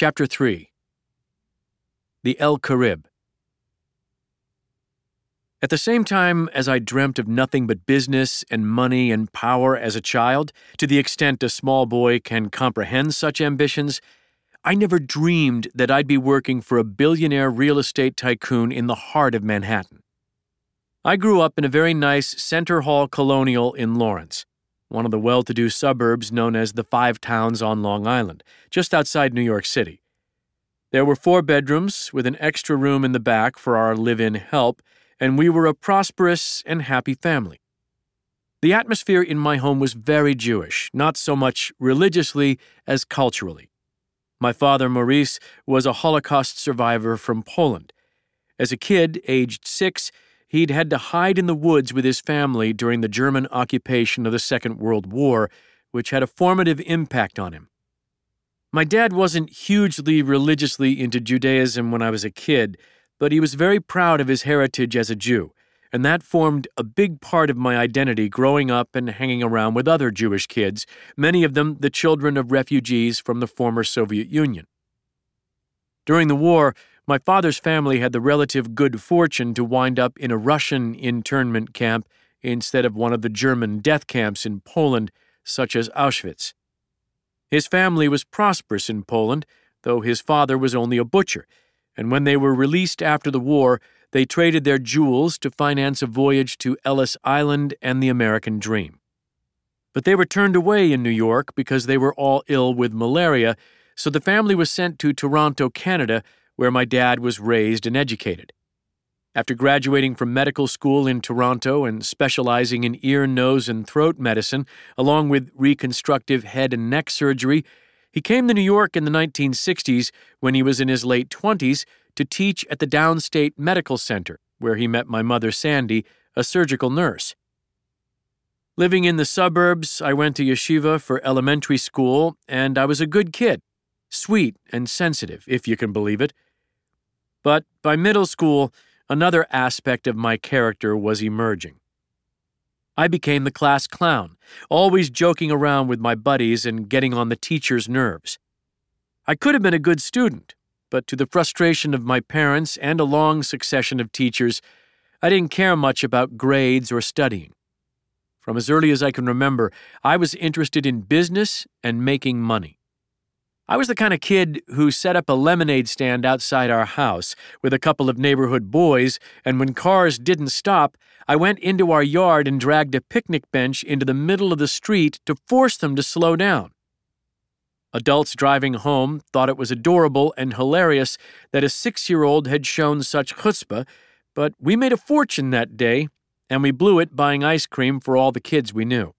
Chapter 3. The El Carib. At the same time as I dreamt of nothing but business and money and power as a child, to the extent a small boy can comprehend such ambitions, I never dreamed that I'd be working for a billionaire real estate tycoon in the heart of Manhattan. I grew up in a very nice Center Hall colonial in Lawrence, one of the well-to-do suburbs known as the Five Towns on Long Island, just outside New York City. There were 4 bedrooms with an extra room in the back for our live-in help, and we were a prosperous and happy family. The atmosphere in my home was very Jewish, not so much religiously as culturally. My father, Maurice, was a Holocaust survivor from Poland. As a kid, aged 6, he'd had to hide in the woods with his family during the German occupation of the Second World War, which had a formative impact on him. My dad wasn't hugely religiously into Judaism when I was a kid, but he was very proud of his heritage as a Jew, and that formed a big part of my identity growing up and hanging around with other Jewish kids, many of them the children of refugees from the former Soviet Union. During the war, my father's family had the relative good fortune to wind up in a Russian internment camp instead of one of the German death camps in Poland, such as Auschwitz. His family was prosperous in Poland, though his father was only a butcher, and when they were released after the war, they traded their jewels to finance a voyage to Ellis Island and the American dream. But they were turned away in New York because they were all ill with malaria, so the family was sent to Toronto, Canada, where my dad was raised and educated. After graduating from medical school in Toronto and specializing in ear, nose, and throat medicine, along with reconstructive head and neck surgery, he came to New York in the 1960s when he was in his late 20s to teach at the Downstate Medical Center, where he met my mother, Sandy, a surgical nurse. Living in the suburbs, I went to yeshiva for elementary school, and I was a good kid, sweet and sensitive, if you can believe it. But by middle school, another aspect of my character was emerging. I became the class clown, always joking around with my buddies and getting on the teacher's nerves. I could have been a good student, but to the frustration of my parents and a long succession of teachers, I didn't care much about grades or studying. From as early as I can remember, I was interested in business and making money. I was the kind of kid who set up a lemonade stand outside our house with a couple of neighborhood boys, and when cars didn't stop, I went into our yard and dragged a picnic bench into the middle of the street to force them to slow down. Adults driving home thought it was adorable and hilarious that a 6-year-old had shown such chutzpah, but we made a fortune that day, and we blew it buying ice cream for all the kids we knew.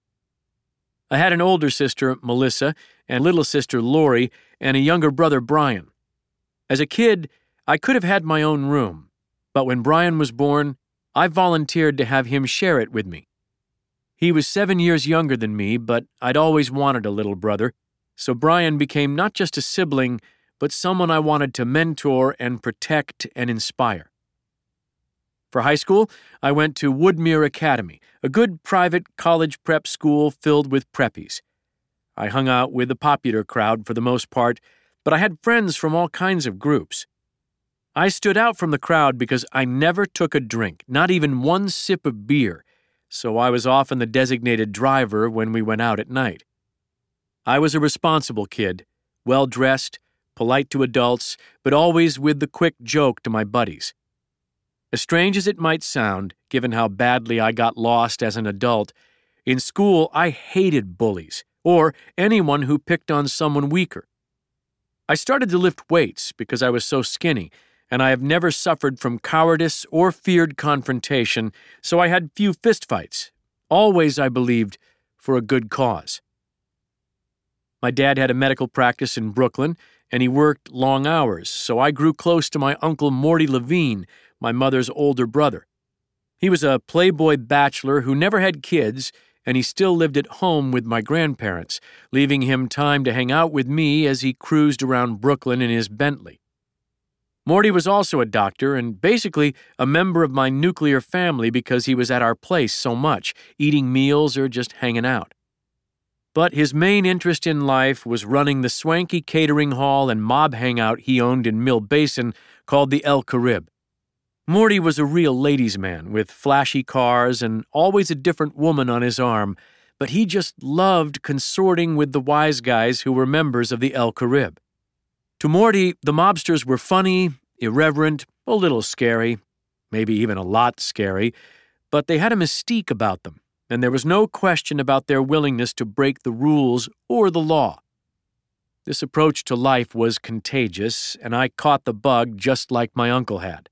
I had an older sister, Melissa, and little sister, Lori, and a younger brother, Brian. As a kid, I could have had my own room, but when Brian was born, I volunteered to have him share it with me. He was 7 years younger than me, but I'd always wanted a little brother, so Brian became not just a sibling, but someone I wanted to mentor and protect and inspire. For high school, I went to Woodmere Academy, a good private college prep school filled with preppies. I hung out with the popular crowd for the most part, but I had friends from all kinds of groups. I stood out from the crowd because I never took a drink, not even one sip of beer, so I was often the designated driver when we went out at night. I was a responsible kid, well-dressed, polite to adults, but always with the quick joke to my buddies. As strange as it might sound, given how badly I got lost as an adult, in school I hated bullies, or anyone who picked on someone weaker. I started to lift weights because I was so skinny, and I have never suffered from cowardice or feared confrontation, so I had few fistfights, always, I believed, for a good cause. My dad had a medical practice in Brooklyn, and he worked long hours, so I grew close to my Uncle Morty Levine, my mother's older brother. He was a playboy bachelor who never had kids, and he still lived at home with my grandparents, leaving him time to hang out with me as he cruised around Brooklyn in his Bentley. Morty was also a doctor and basically a member of my nuclear family because he was at our place so much, eating meals or just hanging out. but his main interest in life was running the swanky catering hall and mob hangout he owned in Mill Basin called the El Carib. Morty was a real ladies' man with flashy cars and always a different woman on his arm, but he just loved consorting with the wise guys who were members of the El Carib. To Morty, the mobsters were funny, irreverent, a little scary, maybe even a lot scary, but they had a mystique about them, and there was no question about their willingness to break the rules or the law. This approach to life was contagious, and I caught the bug just like my uncle had.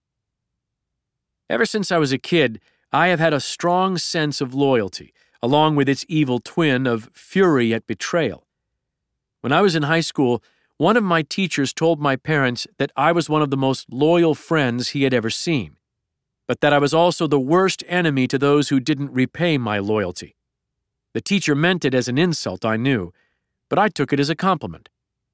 Ever since I was a kid, I have had a strong sense of loyalty, along with its evil twin of fury at betrayal. When I was in high school, one of my teachers told my parents that I was one of the most loyal friends he had ever seen, but that I was also the worst enemy to those who didn't repay my loyalty. The teacher meant it as an insult, I knew, but I took it as a compliment.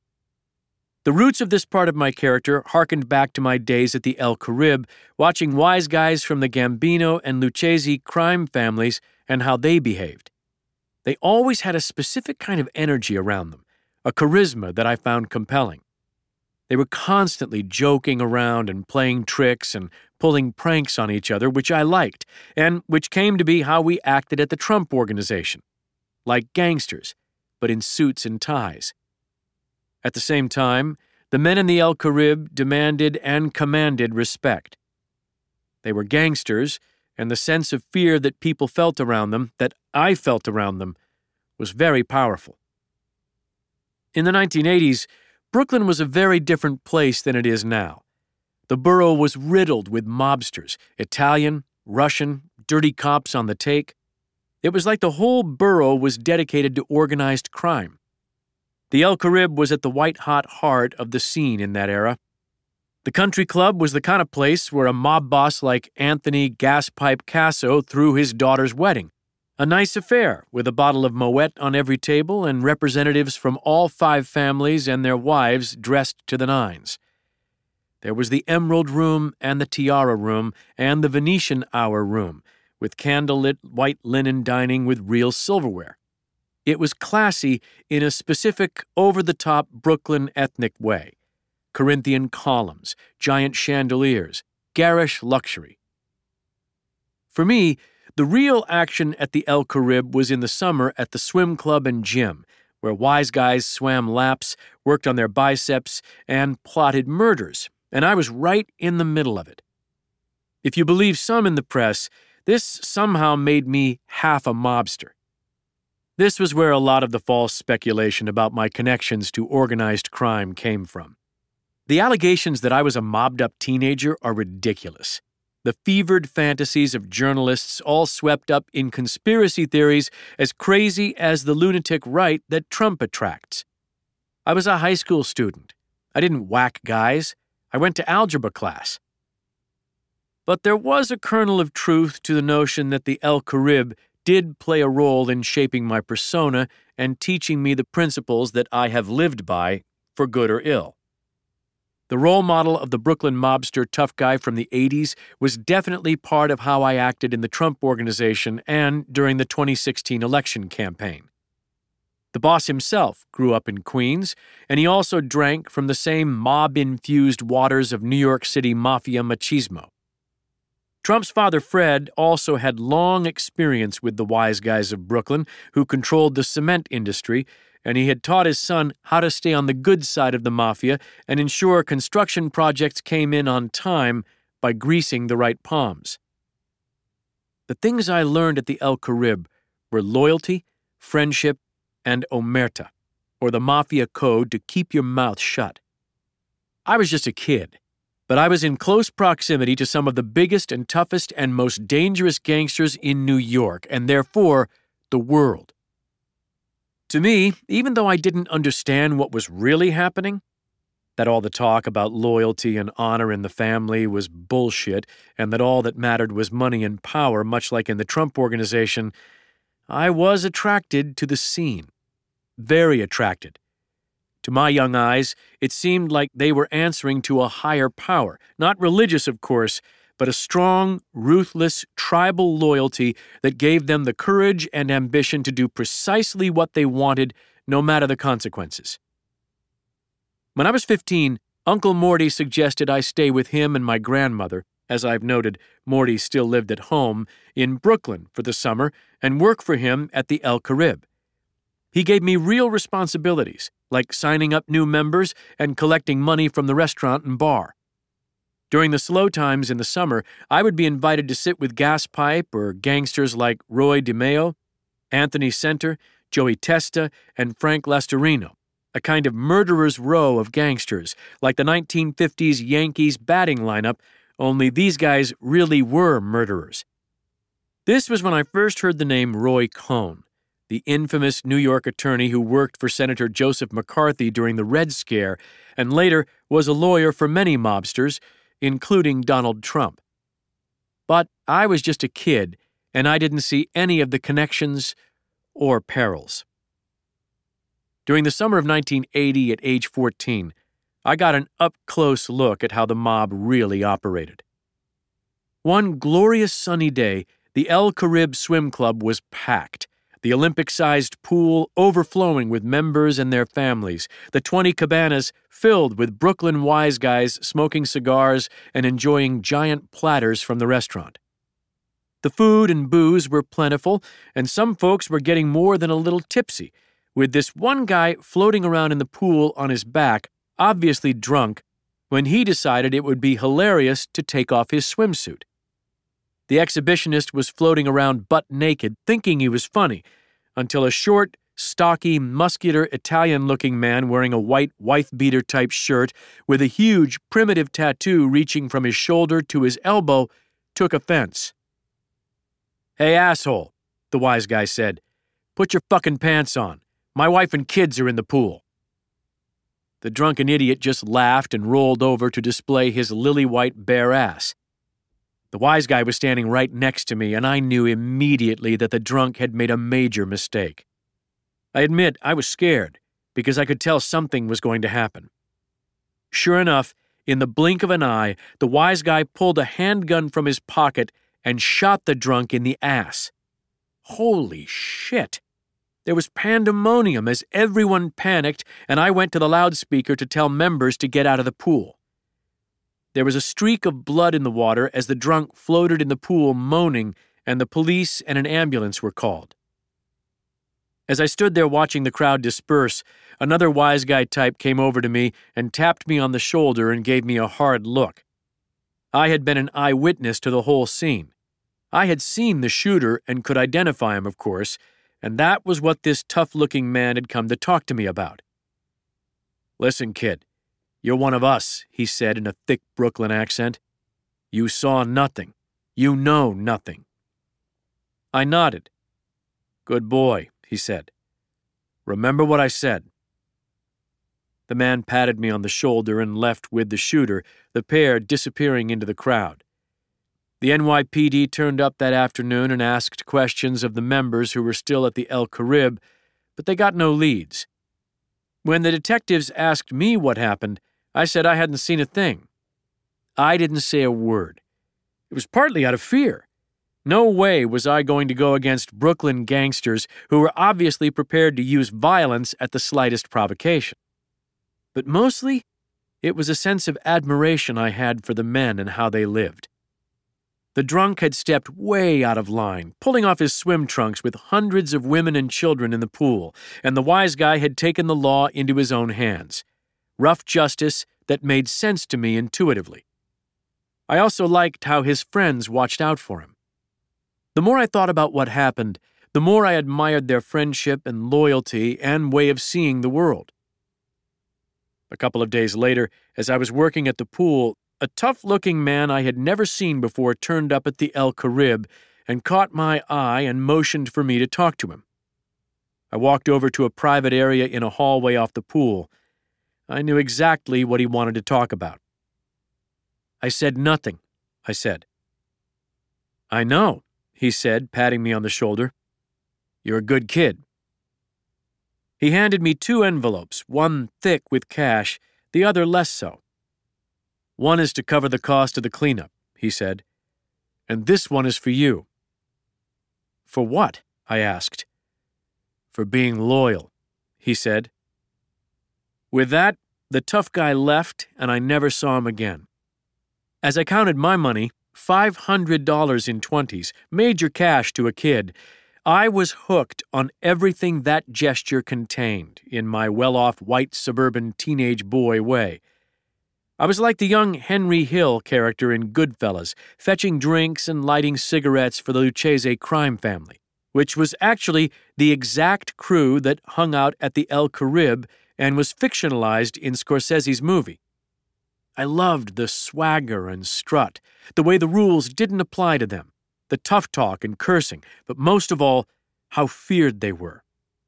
The roots of this part of my character harkened back to my days at the El Carib, watching wise guys from the Gambino and Lucchese crime families and how they behaved. They always had a specific kind of energy around them, a charisma that I found compelling. They were constantly joking around and playing tricks and pulling pranks on each other, which I liked, and which came to be how we acted at the Trump Organization. Like gangsters, but in suits and ties. At the same time, the men in the El Carib demanded and commanded respect. They were gangsters, and the sense of fear that people felt around them, that I felt around them, was very powerful. In the 1980s, Brooklyn was a very different place than it is now. The borough was riddled with mobsters, Italian, Russian, dirty cops on the take. It was like the whole borough was dedicated to organized crime. The El Carib was at the white-hot heart of the scene in that era. The country club was the kind of place where a mob boss like Anthony Gaspipe Casso threw his daughter's wedding. A nice affair with a bottle of Moet on every table and representatives from all 5 families and their wives dressed to the nines. There was the Emerald Room and the Tiara Room and the Venetian Hour Room, with candlelit white linen dining with real silverware. It was classy in a specific, over-the-top Brooklyn ethnic way. Corinthian columns, giant chandeliers, garish luxury. For me, the real action at the El Carib was in the summer at the swim club and gym, where wise guys swam laps, worked on their biceps, and plotted murders, and I was right in the middle of it. If you believe some in the press, this somehow made me half a mobster. This was where a lot of the false speculation about my connections to organized crime came from. The allegations that I was a mobbed-up teenager are ridiculous. The fevered fantasies of journalists all swept up in conspiracy theories as crazy as the lunatic right that Trump attracts. I was a high school student. I didn't whack guys. I went to algebra class. But there was a kernel of truth to the notion that the El Carib did play a role in shaping my persona and teaching me the principles that I have lived by, for good or ill. The role model of the Brooklyn mobster tough guy from the 80s was definitely part of how I acted in the Trump Organization and during the 2016 election campaign. The boss himself grew up in Queens, and he also drank from the same mob-infused waters of New York City mafia machismo. Trump's father, Fred, also had long experience with the wise guys of Brooklyn who controlled the cement industry, and he had taught his son how to stay on the good side of the mafia and ensure construction projects came in on time by greasing the right palms. The things I learned at the El Carib were loyalty, friendship, and omerta, or the mafia code to keep your mouth shut. I was just a kid, but I was in close proximity to some of the biggest and toughest and most dangerous gangsters in New York, and therefore, the world. To me, even though I didn't understand what was really happening, that all the talk about loyalty and honor in the family was bullshit, and that all that mattered was money and power, much like in the Trump Organization, I was attracted to the scene. Very attracted. To my young eyes, it seemed like they were answering to a higher power, not religious, of course, but a strong, ruthless, tribal loyalty that gave them the courage and ambition to do precisely what they wanted, no matter the consequences. When I was 15, Uncle Morty suggested I stay with him and my grandmother. As I've noted, Morty still lived at home in Brooklyn for the summer and work for him at the El Carib. He gave me real responsibilities, like signing up new members and collecting money from the restaurant and bar. During the slow times in the summer, I would be invited to sit with Gaspipe or gangsters like Roy DeMeo, Anthony Center, Joey Testa, and Frank Lastarino, a kind of murderer's row of gangsters, like the 1950s Yankees batting lineup, only these guys really were murderers. This was when I first heard the name Roy Cohn, the infamous New York attorney who worked for Senator Joseph McCarthy during the Red Scare and later was a lawyer for many mobsters, including Donald Trump. But I was just a kid, and I didn't see any of the connections or perils. During the summer of 1980, at age 14, I got an up-close look at how the mob really operated. One glorious sunny day, the El Carib Swim Club was packed, the Olympic-sized pool overflowing with members and their families, the 20 cabanas filled with Brooklyn wise guys smoking cigars and enjoying giant platters from the restaurant. The food and booze were plentiful, and some folks were getting more than a little tipsy, with this one guy floating around in the pool on his back, obviously drunk, when he decided it would be hilarious to take off his swimsuit. The exhibitionist was floating around butt naked, thinking he was funny, until a short, stocky, muscular Italian-looking man wearing a white wife-beater-type shirt with a huge primitive tattoo reaching from his shoulder to his elbow took offense. "Hey, asshole," the wise guy said, "put your fucking pants on. My wife and kids are in the pool." The drunken idiot just laughed and rolled over to display his lily-white bare ass. The wise guy was standing right next to me, and I knew immediately that the drunk had made a major mistake. I admit I was scared, because I could tell something was going to happen. Sure enough, in the blink of an eye, the wise guy pulled a handgun from his pocket and shot the drunk in the ass. Holy shit! There was pandemonium as everyone panicked, and I went to the loudspeaker to tell members to get out of the pool. There was a streak of blood in the water as the drunk floated in the pool moaning, and the police and an ambulance were called. As I stood there watching the crowd disperse, another wise guy type came over to me and tapped me on the shoulder and gave me a hard look. I had been an eyewitness to the whole scene. I had seen the shooter and could identify him, of course, and that was what this tough-looking man had come to talk to me about. "Listen, kid, you're one of us," he said in a thick Brooklyn accent. "You saw nothing. You know nothing." I nodded. "Good boy," he said. "Remember what I said." The man patted me on the shoulder and left with the shooter, the pair disappearing into the crowd. The NYPD turned up that afternoon and asked questions of the members who were still at the El Carib, but they got no leads. When the detectives asked me what happened, I said I hadn't seen a thing. I didn't say a word. It was partly out of fear. No way was I going to go against Brooklyn gangsters who were obviously prepared to use violence at the slightest provocation. But mostly, it was a sense of admiration I had for the men and how they lived. The drunk had stepped way out of line, pulling off his swim trunks with hundreds of women and children in the pool, and the wise guy had taken the law into his own hands. Rough justice that made sense to me intuitively. I also liked how his friends watched out for him. The more I thought about what happened, the more I admired their friendship and loyalty and way of seeing the world. A couple of days later, as I was working at the pool, a tough-looking man I had never seen before turned up at the El Carib and caught my eye and motioned for me to talk to him. I walked over to a private area in a hallway off the pool. I knew exactly what he wanted to talk about. "I said nothing," I said. "I know," he said, patting me on the shoulder. "You're a good kid." He handed me 2 envelopes, one thick with cash, the other less so. "One is to cover the cost of the cleanup," he said. And this one is for you." "For what?" I asked. "For being loyal," he said. With that, the tough guy left, and I never saw him again. As I counted my money, $500 in 20s, major cash to a kid, I was hooked on everything that gesture contained in my well-off white suburban teenage boy way. I was like the young Henry Hill character in Goodfellas, fetching drinks and lighting cigarettes for the Lucchese crime family, which was actually the exact crew that hung out at the El Caribe and was fictionalized in Scorsese's movie. I loved the swagger and strut, the way the rules didn't apply to them, the tough talk and cursing, but most of all, how feared they were.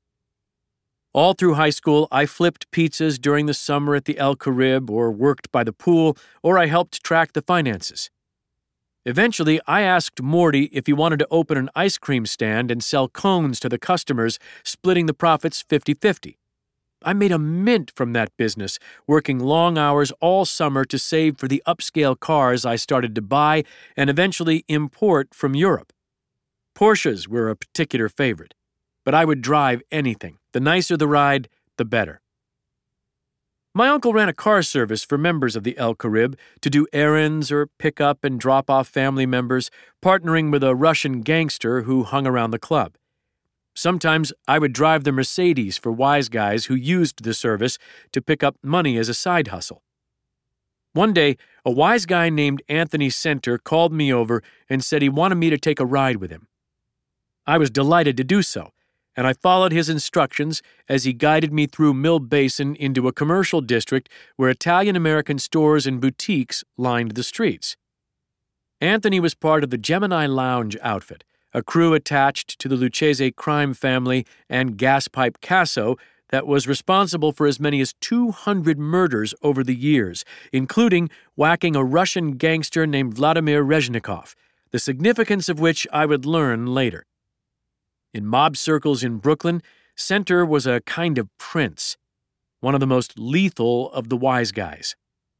All through high school, I flipped pizzas during the summer at the El Caribe, or worked by the pool, or I helped track the finances. Eventually, I asked Morty if he wanted to open an ice cream stand and sell cones to the customers, splitting the profits 50-50. I made a mint from that business, working long hours all summer to save for the upscale cars I started to buy and eventually import from Europe. Porsches were a particular favorite, but I would drive anything. The nicer the ride, the better. My uncle ran a car service for members of the El Caribe to do errands or pick up and drop off family members, partnering with a Russian gangster who hung around the club. Sometimes I would drive the Mercedes for wise guys who used the service to pick up money as a side hustle. One day, a wise guy named Anthony Center called me over and said he wanted me to take a ride with him. I was delighted to do so, and I followed his instructions as he guided me through Mill Basin into a commercial district where Italian-American stores and boutiques lined the streets. Anthony was part of the Gemini Lounge outfit, a crew attached to the Lucchese crime family and Gaspipe Casso that was responsible for as many as 200 murders over the years, including whacking a Russian gangster named Vladimir Rezhnikov, the significance of which I would learn later. In mob circles in Brooklyn, Center was a kind of prince, one of the most lethal of the wise guys.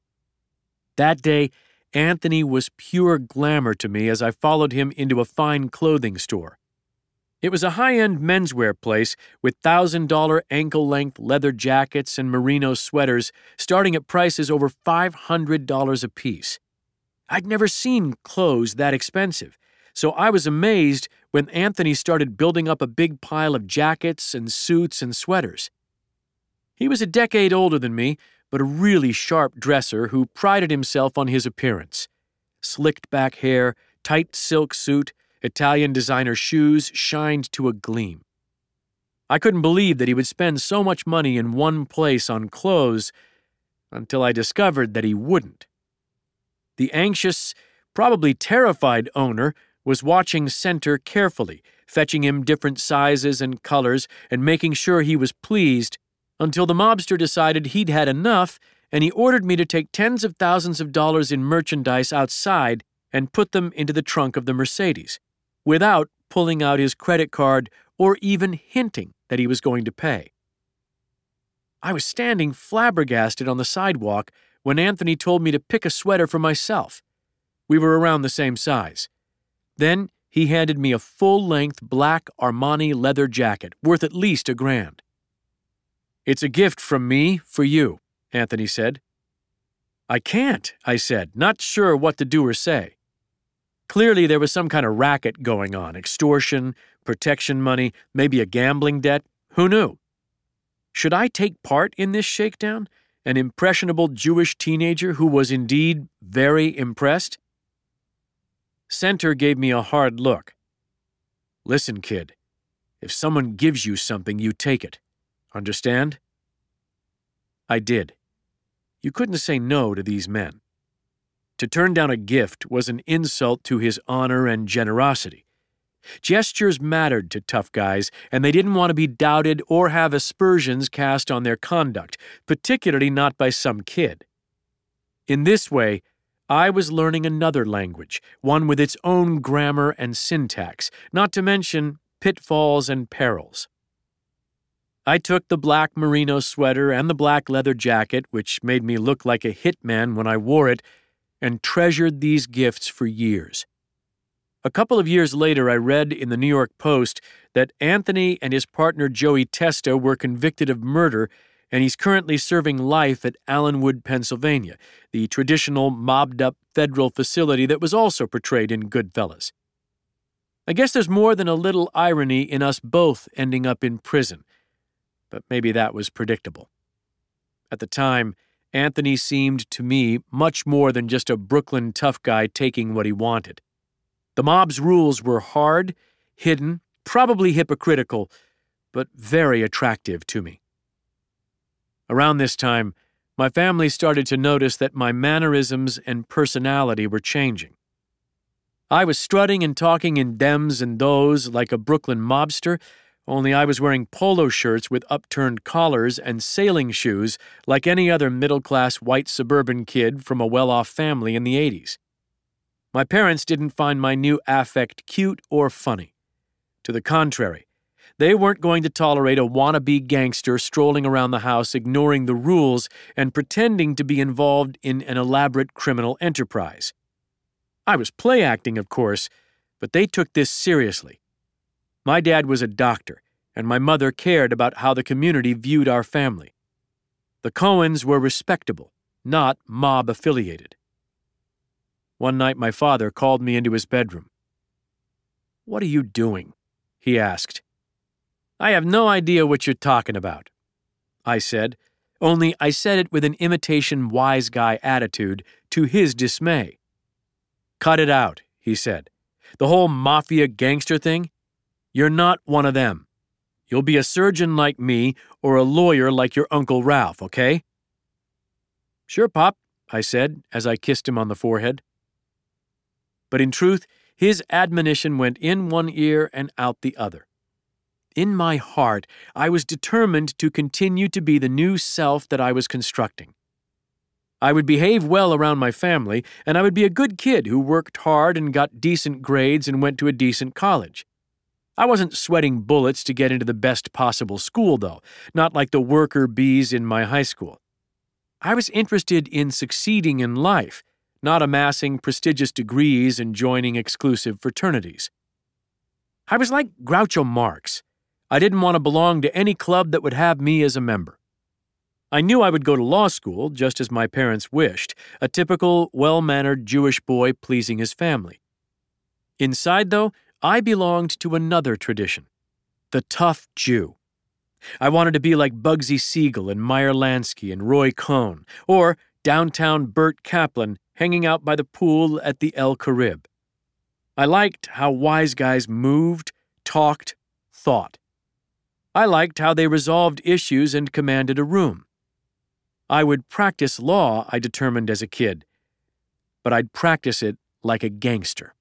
That day, Anthony was pure glamour to me as I followed him into a fine clothing store. It was a high-end menswear place with $1,000 ankle-length leather jackets and merino sweaters starting at prices over $500 apiece. I'd never seen clothes that expensive, so I was amazed when Anthony started building up a big pile of jackets and suits and sweaters. He was a decade older than me, but a really sharp dresser who prided himself on his appearance. Slicked back hair, tight silk suit, Italian designer shoes shined to a gleam. I couldn't believe that he would spend so much money in one place on clothes until I discovered that he wouldn't. The anxious, probably terrified owner was watching Center carefully, fetching him different sizes and colors and making sure he was pleased, until the mobster decided he'd had enough and he ordered me to take tens of thousands of dollars in merchandise outside and put them into the trunk of the Mercedes, without pulling out his credit card or even hinting that he was going to pay. I was standing flabbergasted on the sidewalk when Anthony told me to pick a sweater for myself. We were around the same size. Then he handed me a full-length black Armani leather jacket worth at least $1,000. "It's a gift from me for you," Anthony said. "I can't," I said, not sure what to do or say. Clearly there was some kind of racket going on, extortion, protection money, maybe a gambling debt. Who knew? Should I take part in this shakedown? An impressionable Jewish teenager who was indeed very impressed? Center gave me a hard look. "Listen, kid, if someone gives you something, you take it. Understand?" I did. You couldn't say no to these men. To turn down a gift was an insult to his honor and generosity. Gestures mattered to tough guys, and they didn't want to be doubted or have aspersions cast on their conduct, particularly not by some kid. In this way, I was learning another language, one with its own grammar and syntax, not to mention pitfalls and perils. I took the black merino sweater and the black leather jacket, which made me look like a hitman when I wore it, and treasured these gifts for years. A couple of years later, I read in the New York Post that Anthony and his partner Joey Testa were convicted of murder, and he's currently serving life at Allenwood, Pennsylvania, the traditional mobbed-up federal facility that was also portrayed in Goodfellas. I guess there's more than a little irony in us both ending up in prison, but maybe that was predictable. At the time, Anthony seemed to me much more than just a Brooklyn tough guy taking what he wanted. The mob's rules were hard, hidden, probably hypocritical, but very attractive to me. Around this time, my family started to notice that my mannerisms and personality were changing. I was strutting and talking in thems and those like a Brooklyn mobster, only I was wearing polo shirts with upturned collars and sailing shoes like any other middle-class white suburban kid from a well-off family in the 80s. My parents didn't find my new affect cute or funny. To the contrary, they weren't going to tolerate a wannabe gangster strolling around the house ignoring the rules and pretending to be involved in an elaborate criminal enterprise. I was play acting, of course, but they took this seriously. My dad was a doctor, and my mother cared about how the community viewed our family. The Cohens were respectable, not mob-affiliated. One night my father called me into his bedroom. "What are you doing?" he asked. "I have no idea what you're talking about," I said, only I said it with an imitation wise guy attitude to his dismay. "Cut it out," he said. "The whole mafia gangster thing? You're not one of them. You'll be a surgeon like me or a lawyer like your Uncle Ralph, okay?" "Sure, Pop," I said as I kissed him on the forehead. But in truth, his admonition went in one ear and out the other. In my heart, I was determined to continue to be the new self that I was constructing. I would behave well around my family, and I would be a good kid who worked hard and got decent grades and went to a decent college. I wasn't sweating bullets to get into the best possible school, though, not like the worker bees in my high school. I was interested in succeeding in life, not amassing prestigious degrees and joining exclusive fraternities. I was like Groucho Marx. I didn't want to belong to any club that would have me as a member. I knew I would go to law school, just as my parents wished, a typical, well-mannered Jewish boy pleasing his family. Inside, though, I belonged to another tradition, the tough Jew. I wanted to be like Bugsy Siegel and Meyer Lansky and Roy Cohn, or downtown Burt Kaplan hanging out by the pool at the El Carib. I liked how wise guys moved, talked, thought. I liked how they resolved issues and commanded a room. I would practice law, I determined as a kid, but I'd practice it like a gangster.